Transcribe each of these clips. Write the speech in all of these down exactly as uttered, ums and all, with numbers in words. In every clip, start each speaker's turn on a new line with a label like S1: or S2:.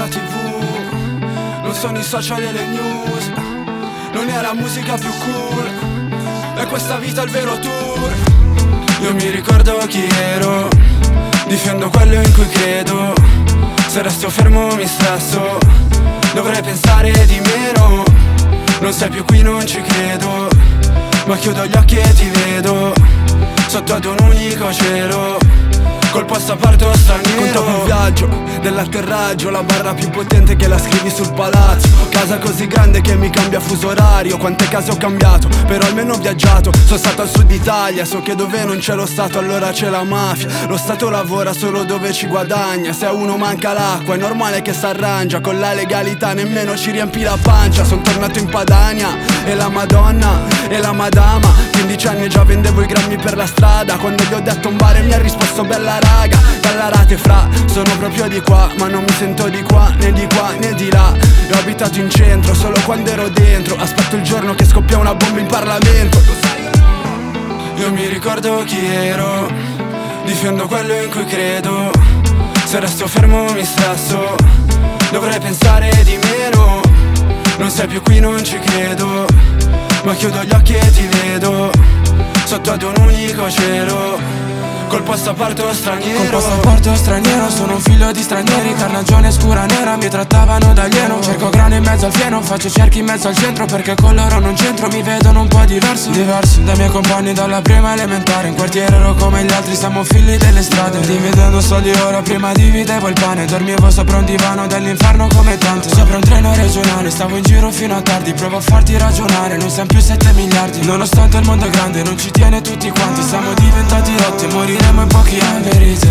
S1: la tv, non sono i social e le news, non è la musica più cool, è questa vita il vero tour. Io mi ricordo chi ero, difendo quello in cui credo. Se resto fermo mi stresso, dovrei pensare di meno. Non sei più qui, non ci credo, ma chiudo gli occhi e ti vedo sotto ad un unico cielo, col passaporto straniero. Contavo il viaggio dell'atterraggio, la barra più potente che la scrivi sul palazzo. Casa così grande che mi cambia fuso orario. Quante case ho cambiato, però almeno ho viaggiato. Sono stato al sud Italia, so che dove non c'è lo Stato allora c'è la mafia. Lo Stato lavora solo dove ci guadagna. Se a uno manca l'acqua è normale che s'arrangia. Con la legalità nemmeno ci riempi la pancia. Sono tornato in Padania e la Madonna e la Madama. quindici anni e già vendevo i grammi per la strada. Quando gli ho detto un bar mi ha risposto bella raga. Dalla rate fra, sono proprio di qua, ma non mi sento di qua, né di qua né di là. Ho abitato in centro solo quando ero dentro. Aspetto il giorno che scoppia una bomba in Parlamento. Io mi ricordo chi ero, difendo quello in cui credo. Se resto fermo mi stresso, dovrei pensare di meno. Non sei più qui, non ci credo, ma chiudo gli occhi e ti vedo sotto ad un unico cielo, col passaporto straniero.
S2: Col passaporto straniero, sono un figlio di stranieri. Carnagione scura nera, mi trattavano da alieno. Cerco grano in mezzo al fieno, faccio cerchi in mezzo al centro. Perché con loro non c'entro, mi vedono un po' diverso. Diverso dai miei compagni dalla prima elementare. In quartiere ero come gli altri, siamo figli delle strade. Dividendo soldi ora, prima dividevo il pane. Dormivo sopra un divano dell'inferno come tante. Sopra un treno regionale, stavo in giro fino a tardi. Provo a farti ragionare, noi siamo più sette miliardi. Nonostante il mondo è grande, non ci tiene tutti quanti. Siamo diventati rotti, morire in pochi anni. In verità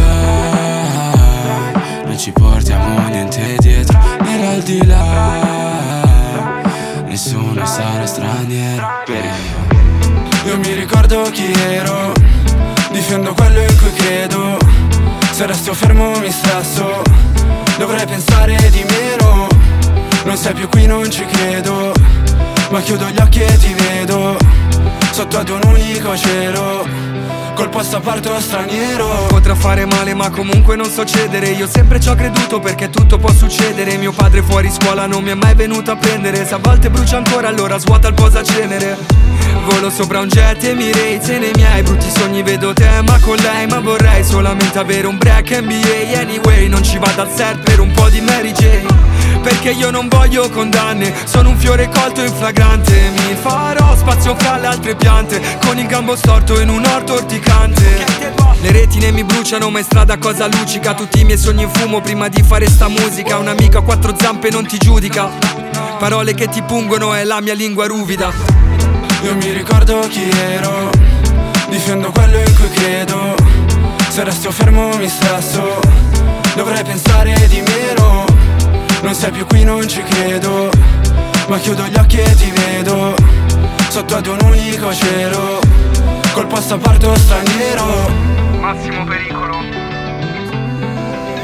S2: non ci portiamo niente dietro, nell'aldilà nessuno sarà straniero.
S1: Io mi ricordo chi ero, difendo quello in cui credo. Se resto fermo mi stresso, dovrei pensare di meno. Non sei più qui, non ci credo, ma chiudo gli occhi e ti vedo sotto ad un unico cielo, col passaporto straniero.
S3: Potrà fare male ma comunque non so cedere. Io sempre ci ho creduto perché tutto può succedere. Mio padre fuori scuola non mi è mai venuto a prendere. Se a volte brucia ancora allora svuota il posacenere. Volo sopra un jet e mi raise. E nei miei brutti sogni vedo te ma con lei. Ma vorrei solamente avere un break N B A. Anyway non ci vado al set per un po' di Mary Jane, perché io non voglio condanne. Sono un fiore colto in flagrante. Mi farò spazio fra le altre piante, con il gambo storto in un orto orticante. Le retine mi bruciano ma in strada cosa luccica. Tutti i miei sogni in fumo prima di fare sta musica. Un amico a quattro zampe non ti giudica. Parole che ti pungono è la mia lingua ruvida.
S1: Io mi ricordo chi ero, difendo quello in cui credo. Se resto fermo mi stresso, dovrei pensare di meno. Non sei più qui, non ci credo, ma chiudo gli occhi e ti vedo sotto ad un unico cielo, col passaporto straniero.
S3: Massimo pericolo.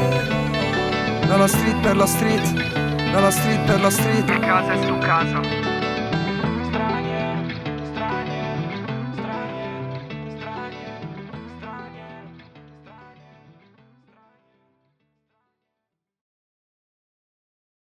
S4: Dalla street per la street, dalla street per la street.
S3: Casa è su casa.